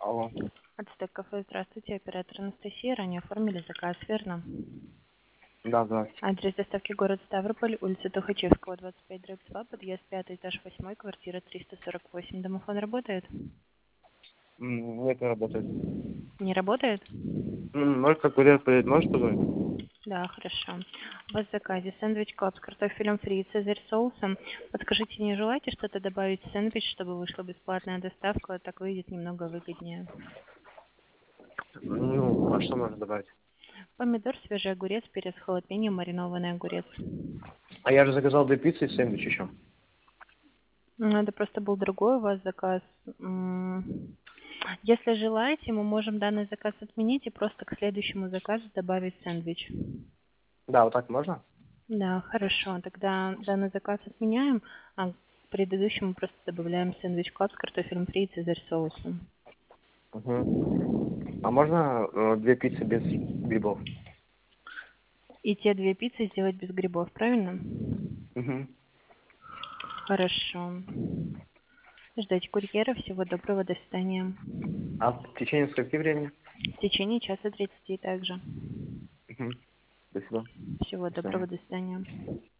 Алло. Ацтек кафе, здравствуйте, оператор Анастасия. Ранее оформили заказ, верно? Да, здравствуйте. Адрес доставки город Ставрополь, улица Тухачевского, 25/2, подъезд 5, этаж 8, квартира 348. Домофон работает? Нет, не работает. Не работает? Может, как курьер приедет, можешь позвонить? Да, хорошо. У вас в заказе сэндвич клаб с картофелем фри и цезарь соусом. Подскажите, не желаете что-то добавить в сэндвич, чтобы вышла бесплатная доставка? Так выйдет немного выгоднее. Ну, а что можно добавить? Помидор, свежий огурец, перец халапеньо, маринованный огурец. А я же заказал 2 пиццы и сэндвич еще. Ну, это просто был другой у вас заказ. Если желаете, мы можем данный заказ отменить и просто к следующему заказу добавить сэндвич. Да, вот так можно? Да, хорошо. Тогда данный заказ отменяем, а к предыдущему просто добавляем сэндвич клаб с картофелем фри и цезарь соусом. Угу. А можно 2 пиццы без грибов? И те две пиццы сделать без грибов, правильно? Угу. Хорошо. Ждать курьера. Всего доброго. До свидания. А в течение скольки времени? В течение часа 30 также. Угу. Спасибо. Всего До свидания. доброго. До свидания.